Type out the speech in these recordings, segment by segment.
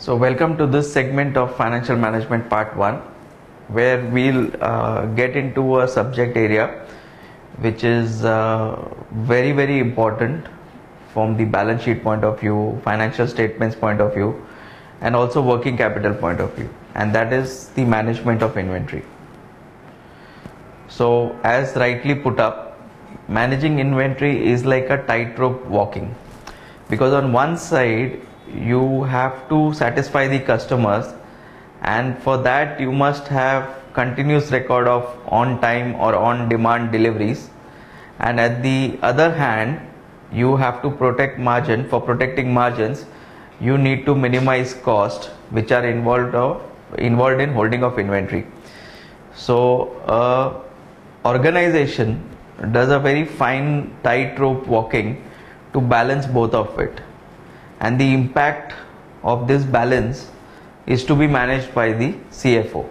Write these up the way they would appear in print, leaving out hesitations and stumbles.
So welcome to this segment of Financial Management Part 1, where we'll get into a subject area which is very important from the balance sheet point of view, financial statements point of view, and also working capital point of view, and that is the management of inventory. So as rightly put up, managing inventory is like a tightrope walking, because on one side you have to satisfy the customers, and for that you must have continuous record of on time or on demand deliveries, and at the other hand you have to protect margin. For protecting margins, you need to minimize cost which are involved in holding of inventory. So organization does a very fine tightrope walking to balance both of it, and the impact of this balance is to be managed by the CFO.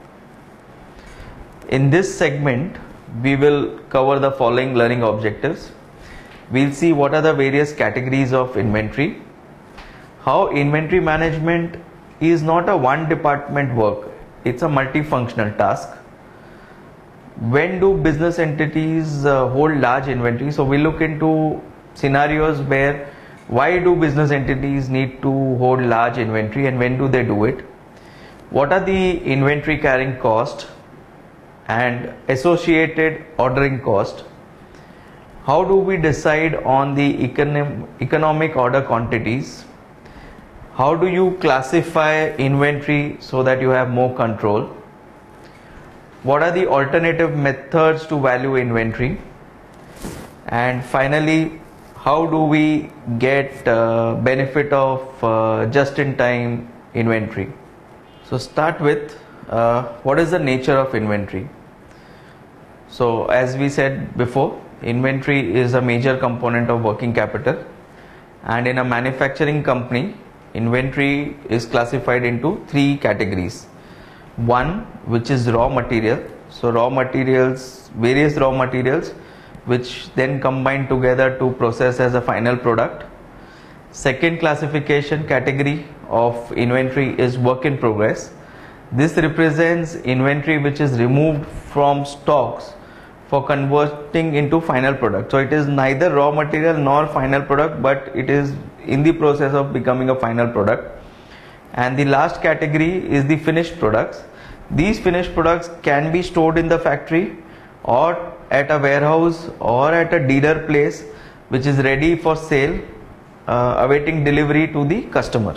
In this segment, we will cover the following learning objectives. We'll see what are the various categories of inventory, how inventory management is not a one department work, it's a multifunctional task. When do business entities hold large inventory? So we look into scenarios where why do business entities need to hold large inventory and when do they do it? What are the inventory carrying cost and associated ordering cost? How do we decide on the economic order quantities? How do you classify inventory so that you have more control? What are the alternative methods to value inventory? And finally, how do we get benefit of just-in-time inventory? So start with what is the nature of inventory? So as we said before, inventory is a major component of working capital, and in a manufacturing company, inventory is classified into three categories. One, which is raw material. So raw materials, various raw materials which then combine together to process as a final product. Second classification category of inventory is work in progress. This represents inventory which is removed from stocks for converting into final product. So it is neither raw material nor final product, but it is in the process of becoming a final product. And the last category is the finished products. These finished products can be stored in the factory or at a warehouse or at a dealer place which is ready for sale, awaiting delivery to the customer.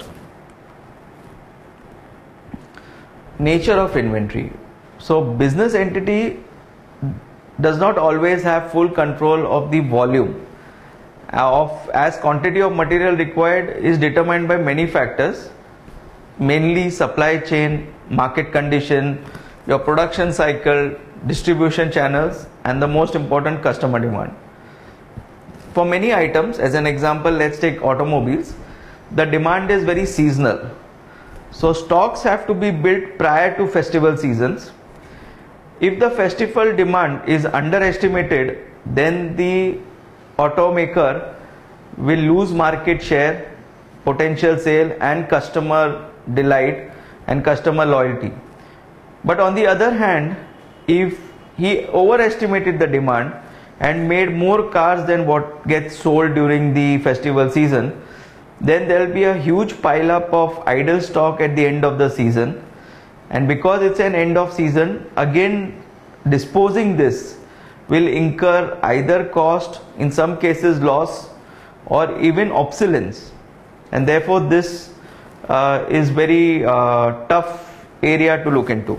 Nature of inventory. So business entity does not always have full control of the volume as quantity of material required is determined by many factors, mainly supply chain, market condition, your production cycle, distribution channels, and the most important, customer demand. For many items, as an example, let's take automobiles, the demand is very seasonal. So stocks have to be built prior to festival seasons. If the festival demand is underestimated, then the automaker will lose market share, potential sale, and customer delight and customer loyalty. But on the other hand, if he overestimated the demand and made more cars than what gets sold during the festival season, then there will be a huge pile up of idle stock at the end of the season, and because it's an end of season, again disposing this will incur either cost, in some cases loss, or even obsolescence, and therefore this is very tough area to look into.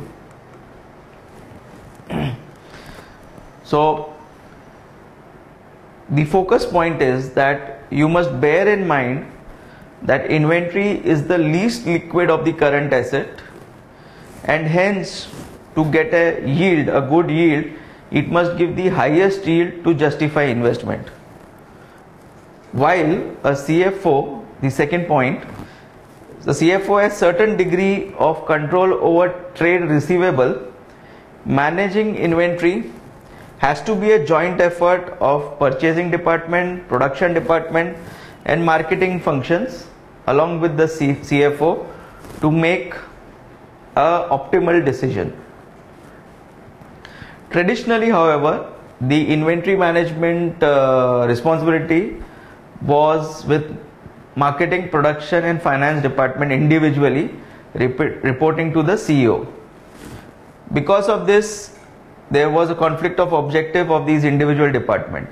So the focus point is that you must bear in mind that inventory is the least liquid of the current asset, and hence to get a yield, a good yield, it must give the highest yield to justify investment. While a CFO, the second point, the CFO has certain degree of control over trade receivable. Managing inventory has to be a joint effort of purchasing department, production department, and marketing functions along with the CFO to make a optimal decision. Traditionally, however, the inventory management responsibility was with marketing, production and finance department individually reporting to the CEO. Because of this, there was a conflict of objective of these individual departments.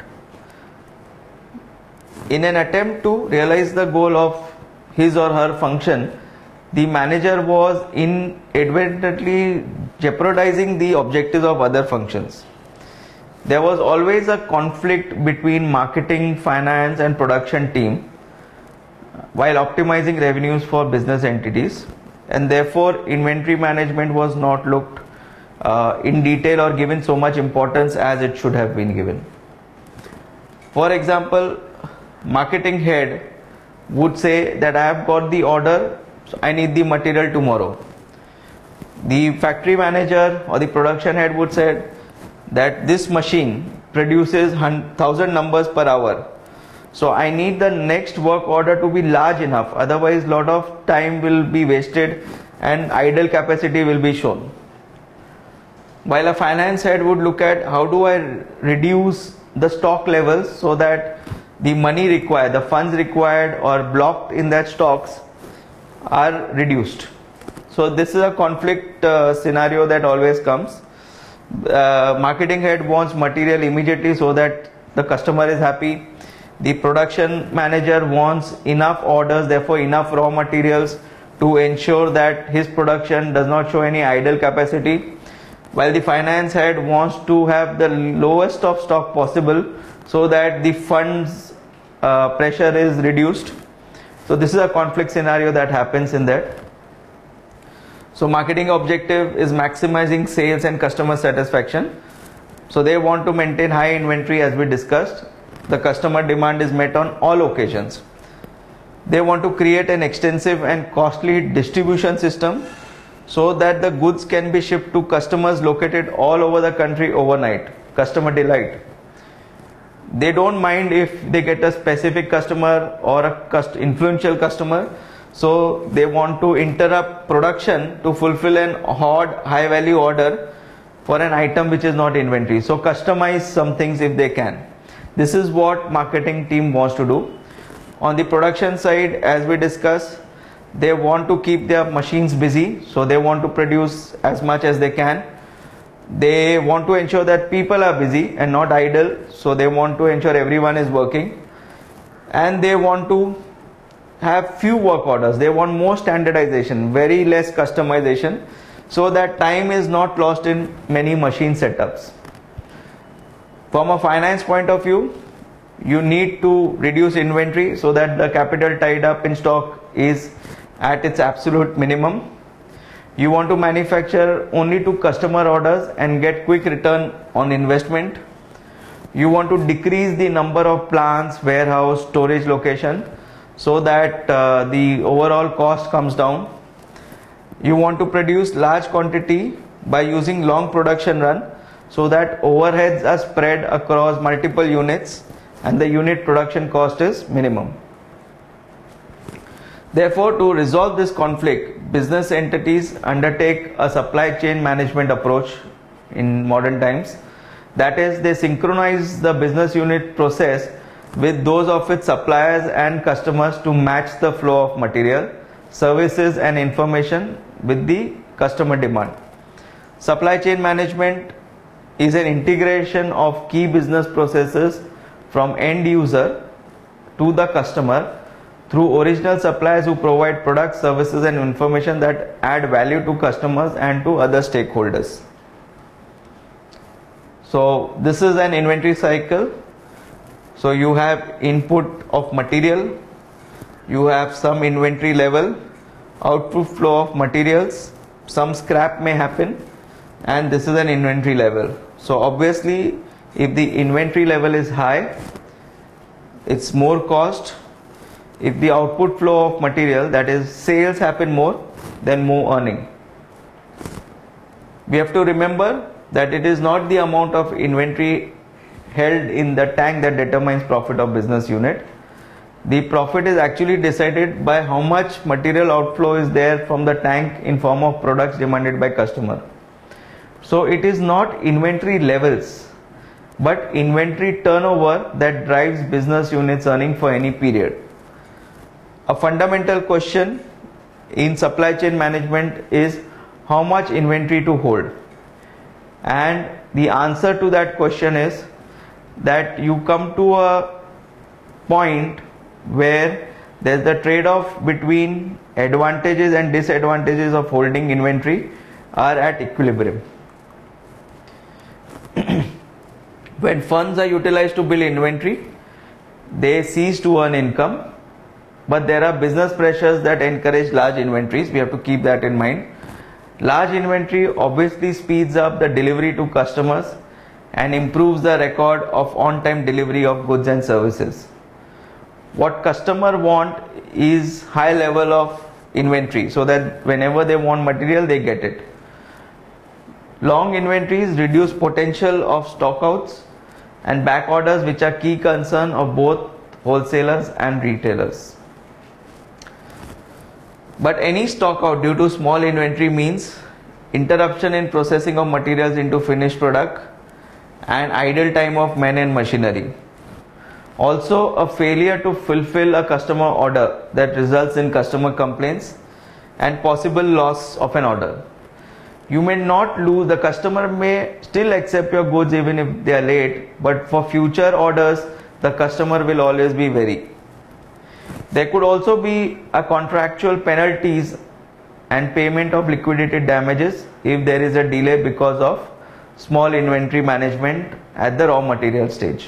In an attempt to realize the goal of his or her function, the manager was inadvertently jeopardizing the objectives of other functions. There was always a conflict between marketing, finance and production team while optimizing revenues for business entities, and therefore inventory management was not looked in detail or given so much importance as it should have been given. For example, marketing head would say that I have got the order, so I need the material tomorrow. The factory manager or the production head would say that this machine produces 1000 numbers per hour, so I need the next work order to be large enough, otherwise lot of time will be wasted and idle capacity will be shown. While a finance head would look at how do I reduce the stock levels so that the money required, the funds required or blocked in that stocks are reduced. So this is a conflict scenario that always comes. Marketing head wants material immediately so that the customer is happy. The production manager wants enough orders, therefore enough raw materials to ensure that his production does not show any idle capacity, while the finance head wants to have the lowest of stock possible so that the funds pressure is reduced. So this is a conflict scenario that happens in that. So marketing objective is maximizing sales and customer satisfaction. So they want to maintain high inventory, as we discussed. The customer demand is met on all occasions. They want to create an extensive and costly distribution system so that the goods can be shipped to customers located all over the country overnight. Customer delight. They don't mind if they get a specific customer or a influential customer, so they want to interrupt production to fulfill an odd high value order for an item which is not inventory. So customize some things if they can. This is what marketing team wants to do. On the production side, as we discussed, they want to keep their machines busy, so they want to produce as much as they can. They want to ensure that people are busy and not idle, so they want to ensure everyone is working, and they want to have few work orders. They want more standardization, very less customization, so that time is not lost in many machine setups. From a finance point of view, you need to reduce inventory so that the capital tied up in stock is at its absolute minimum. You want to manufacture only to customer orders and get quick return on investment. You want to decrease the number of plants, warehouse, storage location so that the overall cost comes down. You want to produce large quantity by using long production run so that overheads are spread across multiple units and the unit production cost is minimum. Therefore, to resolve this conflict, business entities undertake a supply chain management approach in modern times. That is, they synchronize the business unit process with those of its suppliers and customers to match the flow of material, services and information with the customer demand. Supply chain management is an integration of key business processes from end user to the customer through original suppliers who provide products, services and information that add value to customers and to other stakeholders. So this is an inventory cycle. So you have input of material, you have some inventory level, output flow of materials, some scrap may happen, and this is an inventory level. So obviously if the inventory level is high, it's more cost. If the output flow of material, that is sales, happen more, then more earning. We have to remember that it is not the amount of inventory held in the tank that determines profit of business unit. The profit is actually decided by how much material outflow is there from the tank in form of products demanded by customer. So it is not inventory levels, but inventory turnover that drives business units earning for any period. A fundamental question in supply chain management is how much inventory to hold. And the answer to that question is that you come to a point where there's the trade-off between advantages and disadvantages of holding inventory are at equilibrium. When funds are utilized to build inventory, they cease to earn income, but there are business pressures that encourage large inventories. We have to keep that in mind. Large inventory obviously speeds up the delivery to customers and improves the record of on-time delivery of goods and services. What customer want is high level of inventory so that whenever they want material, they get it. Long inventories reduce potential of stockouts and back orders, which are key concern of both wholesalers and retailers. But any stockout due to small inventory means interruption in processing of materials into finished product and idle time of men and machinery. Also, a failure to fulfill a customer order that results in customer complaints and possible loss of an order. You may not lose, the customer may still accept your goods even if they are late, but for future orders, the customer will always be wary. There could also be a contractual penalties and payment of liquidated damages if there is a delay because of small inventory management at the raw material stage.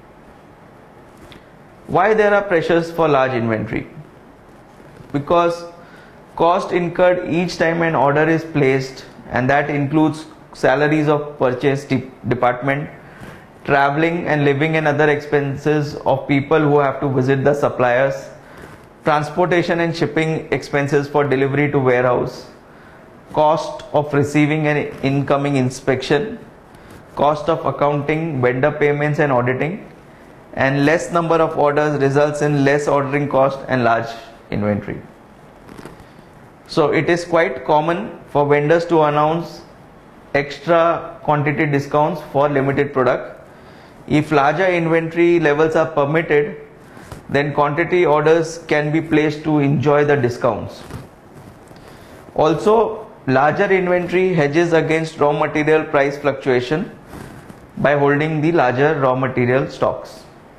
Why there are pressures for large inventory? Because cost incurred each time an order is placed, and that includes salaries of purchase department, traveling and living and other expenses of people who have to visit the suppliers, transportation and shipping expenses for delivery to warehouse, cost of receiving an incoming inspection, cost of accounting, vendor payments and auditing, and less number of orders results in less ordering cost and large inventory. So it is quite common for vendors to announce extra quantity discounts for limited product. If larger inventory levels are permitted, then quantity orders can be placed to enjoy the discounts. Also, larger inventory hedges against raw material price fluctuation by holding the larger raw material stocks.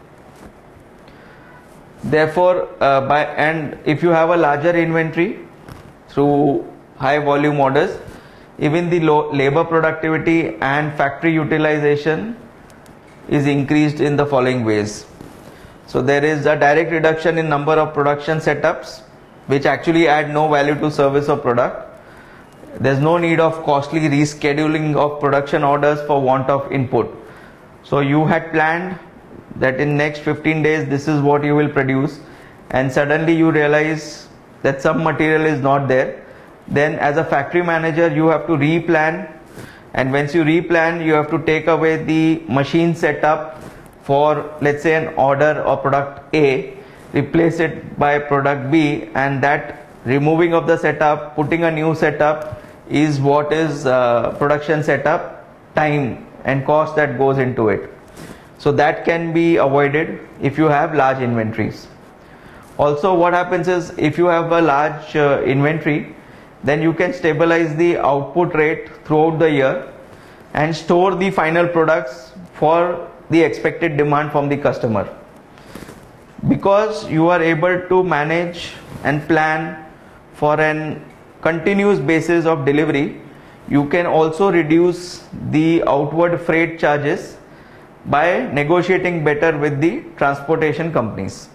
Therefore, if you have a larger inventory through high volume orders, even the labor productivity and factory utilization is increased in the following ways. So there is a direct reduction in number of production setups, which actually add no value to service or product. There's no need of costly rescheduling of production orders for want of input. So you had planned that in next 15 days this is what you will produce, and suddenly you realize that some material is not there. Then as a factory manager you have to replan, and once you replan you have to take away the machine setup for, let's say, an order or product A, replace it by product B, and that removing of the setup, putting a new setup is what is production setup time and cost that goes into it. So that can be avoided if you have large inventories. Also, what happens is if you have a large inventory, then you can stabilize the output rate throughout the year and store the final products for the expected demand from the customer. Because you are able to manage and plan for an continuous basis of delivery, you can also reduce the outward freight charges by negotiating better with the transportation companies.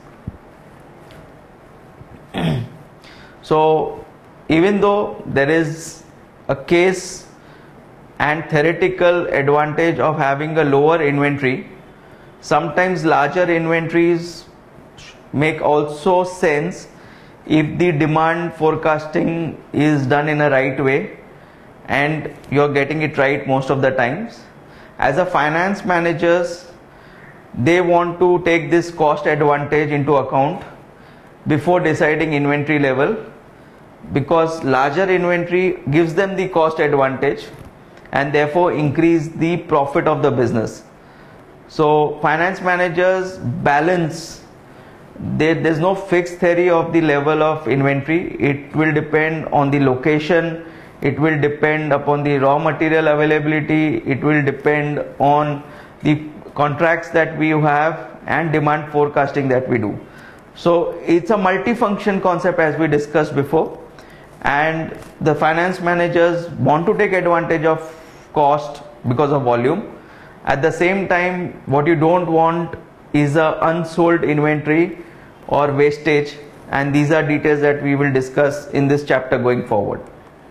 So even though there is a case and theoretical advantage of having a lower inventory, sometimes larger inventories make also sense if the demand forecasting is done in a right way and you're getting it right most of the times. As a finance managers, they want to take this cost advantage into account before deciding inventory level, because larger inventory gives them the cost advantage and therefore increase the profit of the business. So finance managers balance. There's no fixed theory of the level of inventory. It will depend on the location, it will depend upon the raw material availability, it will depend on the contracts that we have and demand forecasting that we do. So it's a multifunction concept, as we discussed before, and the finance managers want to take advantage of cost because of volume. At the same time, what you don't want is a unsold inventory or wastage, and these are details that we will discuss in this chapter going forward.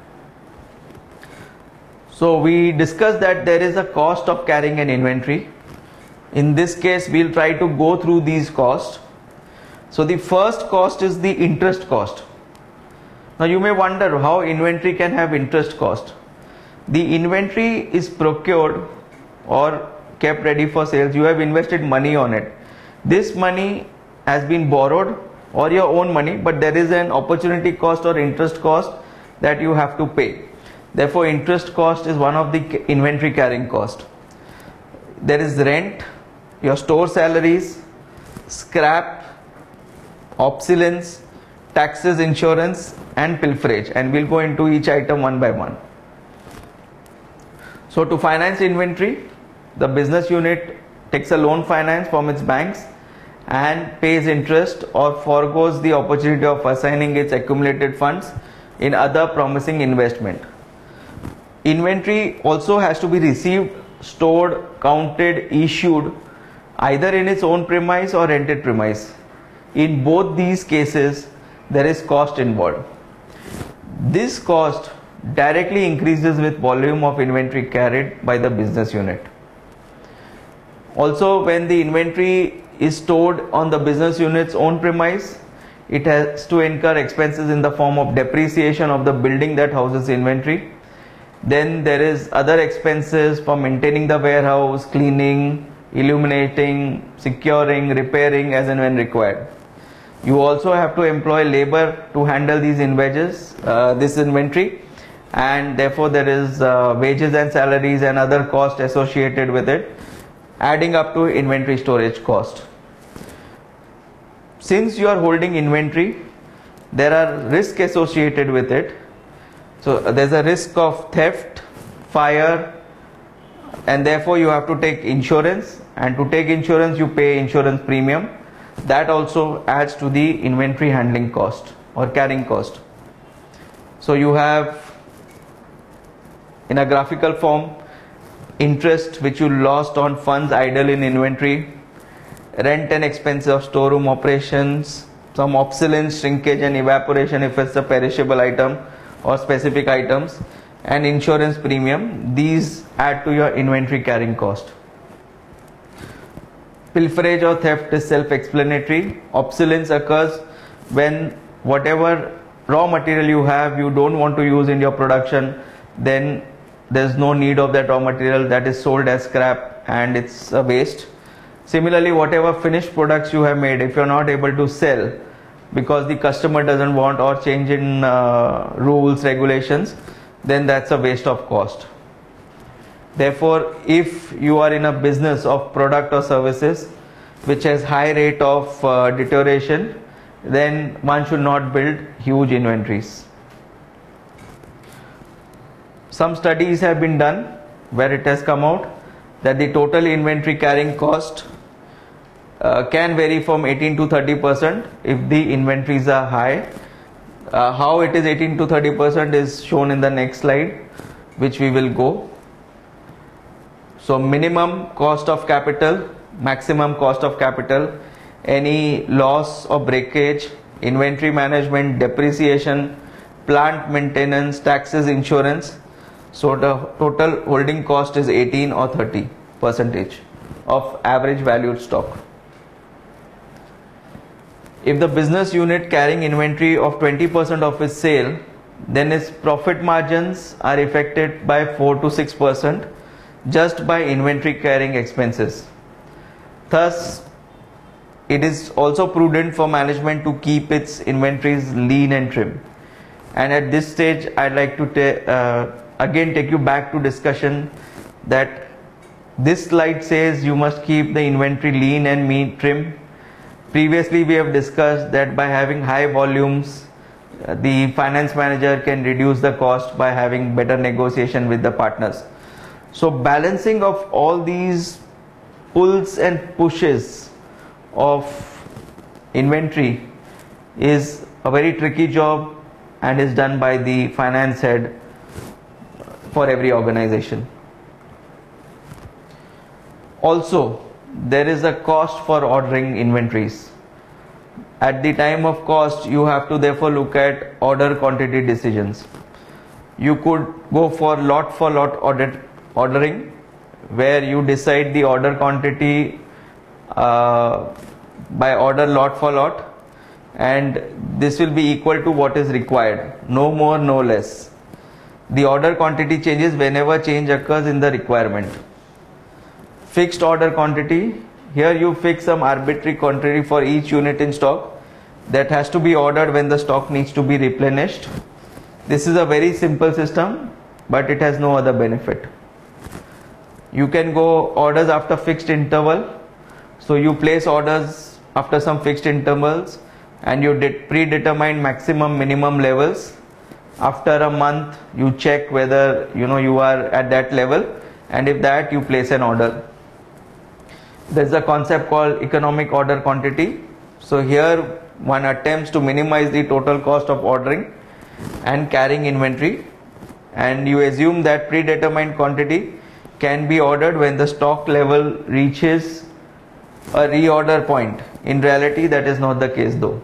So we discussed that there is a cost of carrying an inventory. In this case, we'll try to go through these costs. So the first cost is the interest cost. Now you may wonder how inventory can have interest cost. The inventory is procured or kept ready for sales. You have invested money on it. This money has been borrowed or your own money, but there is an opportunity cost or interest cost that you have to pay. Therefore, interest cost is one of the inventory carrying cost. There is rent, your store salaries, scrap, obsolescence, taxes, insurance, and pilferage, and we'll go into each item one by one. So to finance inventory, the business unit takes a loan finance from its banks and pays interest or forgoes the opportunity of assigning its accumulated funds in other promising investment. Inventory also has to be received, stored, counted, issued either in its own premise or rented premise. In both these cases, there is cost involved. This cost directly increases with volume of inventory carried by the business unit. Also, when the inventory is stored on the business unit's own premise, it has to incur expenses in the form of depreciation of the building that houses inventory. Then there is other expenses for maintaining the warehouse, cleaning, illuminating, securing, repairing as and when required. You also have to employ labor to handle these this inventory, and therefore there is wages and salaries and other costs associated with it, adding up to inventory storage cost. Since you are holding inventory, there are risks associated with it. So there's a risk of theft, fire, and therefore you have to take insurance, and to take insurance you pay insurance premium. That also adds to the inventory handling cost or carrying cost. So you have, in a graphical form, interest which you lost on funds idle in inventory, rent and expense of storeroom operations, some obsolescence, shrinkage and evaporation if it's a perishable item or specific items, and insurance premium. These add to your inventory carrying cost. Pilferage or theft is self-explanatory. Obsolescence occurs when whatever raw material you have, you don't want to use in your production, then there's no need of that raw material, that is sold as scrap and it's a waste. Similarly, whatever finished products you have made, if you're not able to sell because the customer doesn't want or change in rules, regulations, then that's a waste of cost. Therefore, if you are in a business of product or services which has high rate of deterioration, then one should not build huge inventories. Some studies have been done where it has come out that the total inventory carrying cost can vary from 18 to 30% if the inventories are high. How it is 18 to 30% is shown in the next slide, which we will go. So minimum cost of capital, maximum cost of capital, any loss or breakage, inventory management, depreciation, plant maintenance, taxes, insurance. So the total holding cost is 18 or 30% of average valued stock. If the business unit carrying inventory of 20% of its sale, then its profit margins are affected by 4 to 6% just by inventory carrying expenses. Thus, it is also prudent for management to keep its inventories lean and trim. And at this stage, I'd like to again take you back to discussion that this slide says you must keep the inventory lean and mean trim. Previously, we have discussed that by having high volumes, the finance manager can reduce the cost by having better negotiation with the partners. So balancing of all these pulls and pushes of inventory is a very tricky job and is done by the finance head for every organization. Also, there is a cost for ordering inventories. At the time of cost, you have to therefore look at order quantity decisions. You could go for lot ordering, where you decide the order quantity by order lot for lot, and this will be equal to what is required, no more, no less. The order quantity changes whenever change occurs in the requirement. Fixed order quantity, here you fix some arbitrary quantity for each unit in stock that has to be ordered when the stock needs to be replenished. This is a very simple system, but it has no other benefit. You can go orders after fixed interval. So you place orders after some fixed intervals and you predetermine maximum minimum levels. After a month you check whether you are at that level, and if that, you place an order. There is a concept called economic order quantity. So here one attempts to minimize the total cost of ordering and carrying inventory, and you assume that predetermined quantity can be ordered when the stock level reaches a reorder point. In reality, that is not the case though.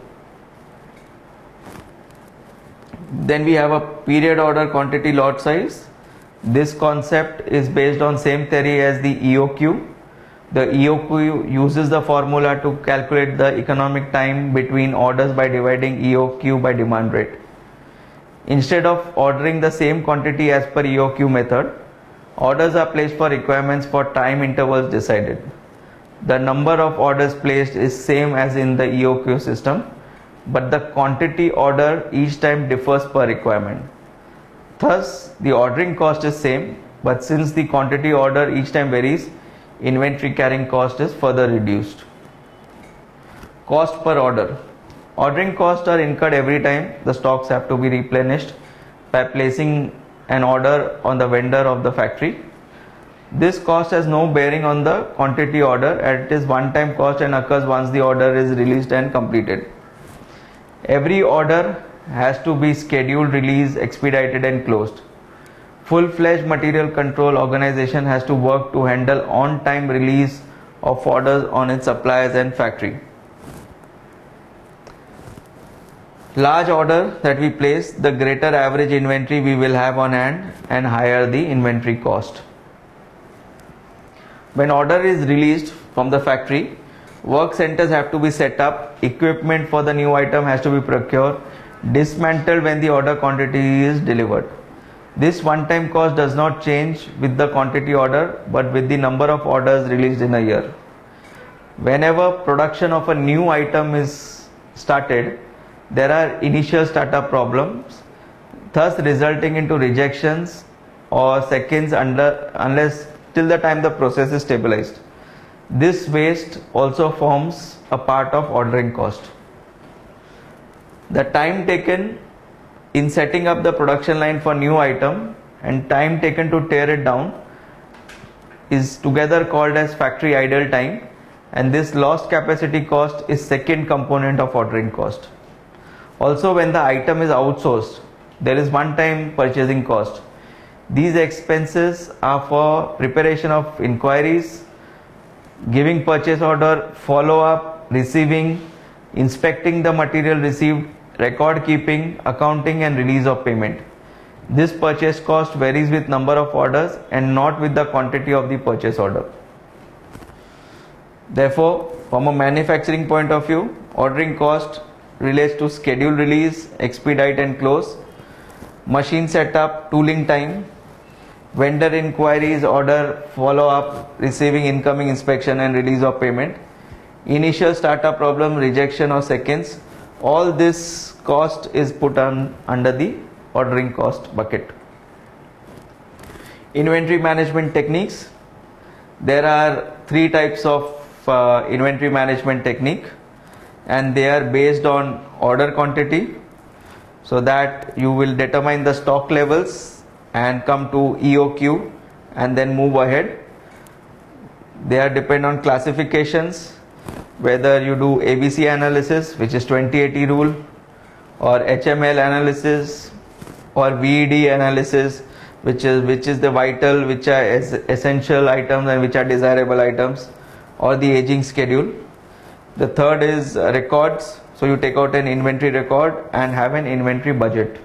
Then we have a period order quantity lot size. This concept is based on same theory as the EOQ. The EOQ uses the formula to calculate the economic time between orders by dividing EOQ by demand rate. Instead of ordering the same quantity as per EOQ method, orders are placed for requirements for time intervals decided. The number of orders placed is same as in the EOQ system, but the quantity order each time differs per requirement. Thus, the ordering cost is same, but since the quantity order each time varies, inventory carrying cost is further reduced. Cost per order. Ordering costs are incurred every time the stocks have to be replenished by placing an order on the vendor of the factory. This cost has no bearing on the quantity order, and it is one-time cost and occurs once the order is released and completed. Every order has to be scheduled, released, expedited and closed. Full-fledged material control organization has to work to handle on-time release of orders on its suppliers and factory. Large order that we place, the greater average inventory we will have on hand and higher the inventory cost. When order is released from the factory, work centers have to be set up, equipment for the new item has to be procured, dismantled when the order quantity is delivered. This one-time cost does not change with the quantity order, but with the number of orders released in a year. Whenever production of a new item is started, there are initial startup problems, thus resulting into rejections or seconds unless till the time the process is stabilized. This waste also forms a part of ordering cost. The time taken in setting up the production line for new item and time taken to tear it down is together called as factory idle time, and this lost capacity cost is second component of ordering cost. Also, when the item is outsourced, there is one-time purchasing cost. These expenses are for preparation of inquiries, giving purchase order, follow-up, receiving, inspecting the material received, record keeping, accounting and release of payment. This purchase cost varies with number of orders and not with the quantity of the purchase order. Therefore, from a manufacturing point of view, ordering cost relates to schedule release, expedite and close, machine setup, tooling time, vendor inquiries, order follow-up, receiving incoming inspection and release of payment, initial startup problem, rejection or seconds. All this cost is put on under the ordering cost bucket. Inventory management techniques. There are 3 types of inventory management technique, and they are based on order quantity, so that you will determine the stock levels and come to EOQ and then move ahead. They are depend on classifications, whether you do ABC analysis, which is 20/80 rule, or HML analysis, or VED analysis, which is the vital, which are essential items and which are desirable items, or the aging schedule. The third is records. So you take out an inventory record and have an inventory budget.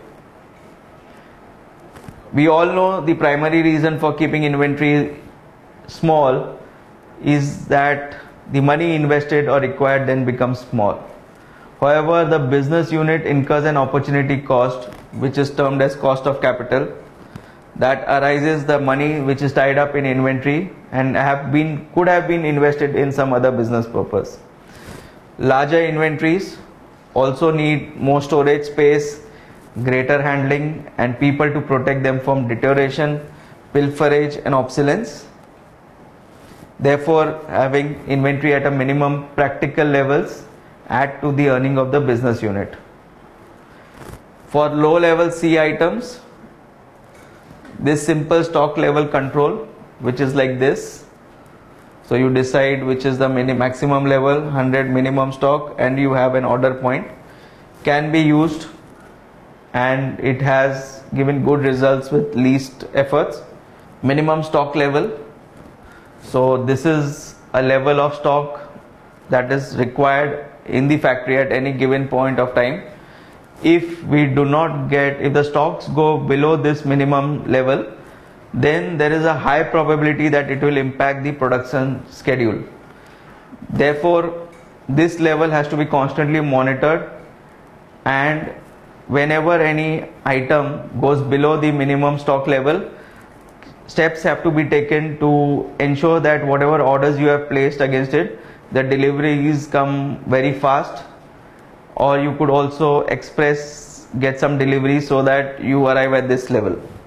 We all know the primary reason for keeping inventory small is that the money invested or required then becomes small. However, the business unit incurs an opportunity cost, which is termed as cost of capital, that arises the money which is tied up in inventory and could have been invested in some other business purpose. Larger inventories also need more storage space, greater handling, and people to protect them from deterioration, pilferage and obsolescence. Therefore, having inventory at a minimum practical levels add to the earning of the business unit. For low level C items, this simple stock level control, which is like this. So you decide which is the maximum level, 100 minimum stock, and you have an order point, can be used, and it has given good results with least efforts. Minimum stock level. So this is a level of stock that is required in the factory at any given point of time. If the stocks go below this minimum level, then there is a high probability that it will impact the production schedule. Therefore, this level has to be constantly monitored, and whenever any item goes below the minimum stock level, steps have to be taken to ensure that whatever orders you have placed against it, the deliveries come very fast, or you could also get some deliveries so that you arrive at this level.